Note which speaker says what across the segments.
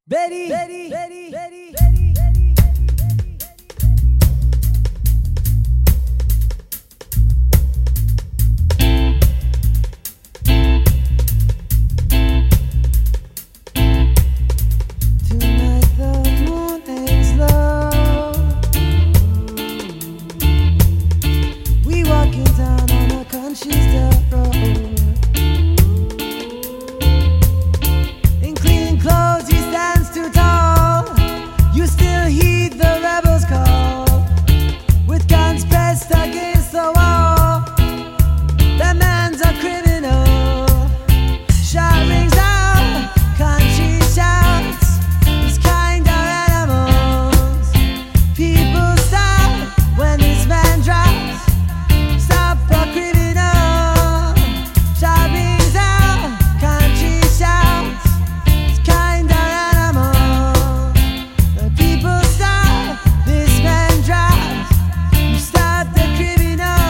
Speaker 1: Betty, Betty, Betty, Betty, Betty.
Speaker 2: Tonight the moon hangs low. We walking down on a country dirt road. In clean clothes he stands too tall. You still heed the rebels' call. With guns pressed against the wall. That man's a criminal. Shot rings out, country shouts. These kind of animals. People stop when this man drops. Stop a criminal. Shot rings out, country shouts. These kind of animals. The people stop, this man drops. You stop the criminal.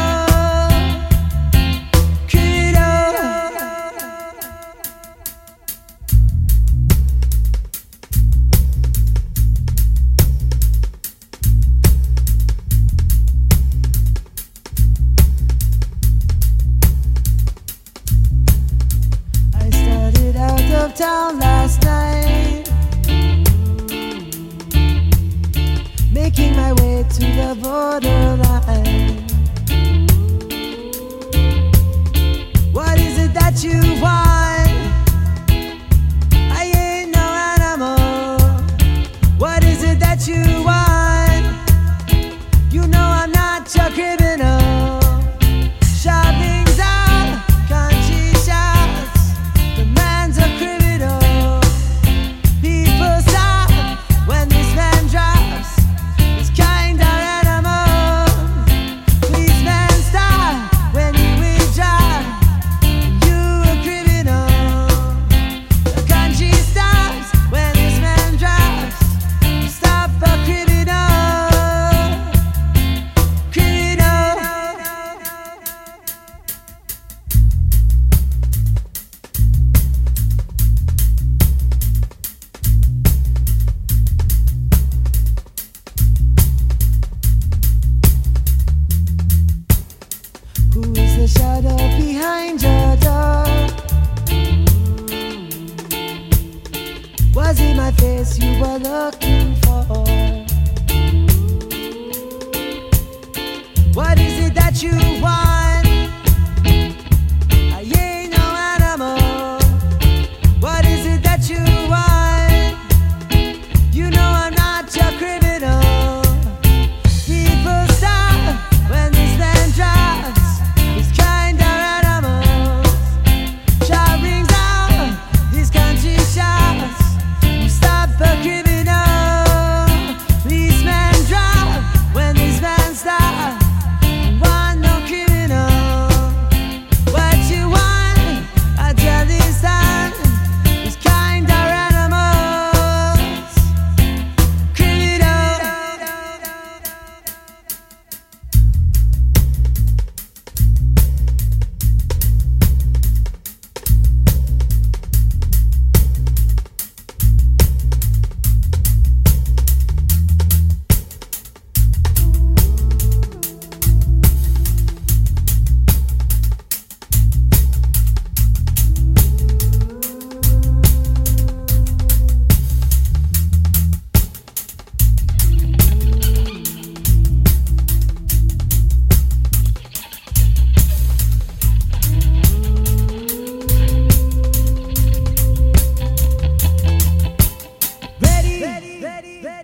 Speaker 2: I started out of town last night, making my way to the borderline. What is it that you want? I ain't no animal. What is it that you want? You know I'm not your criminal. Shopping's out, country shouts. The man's a criminal. People stop when this man drops. This kind of animal. Policeman stop when he withdraws. You a criminal. The country stops when this man drops. Stop a criminal. Criminal. Who is the shadow behind your door? Was it my face you were looking for?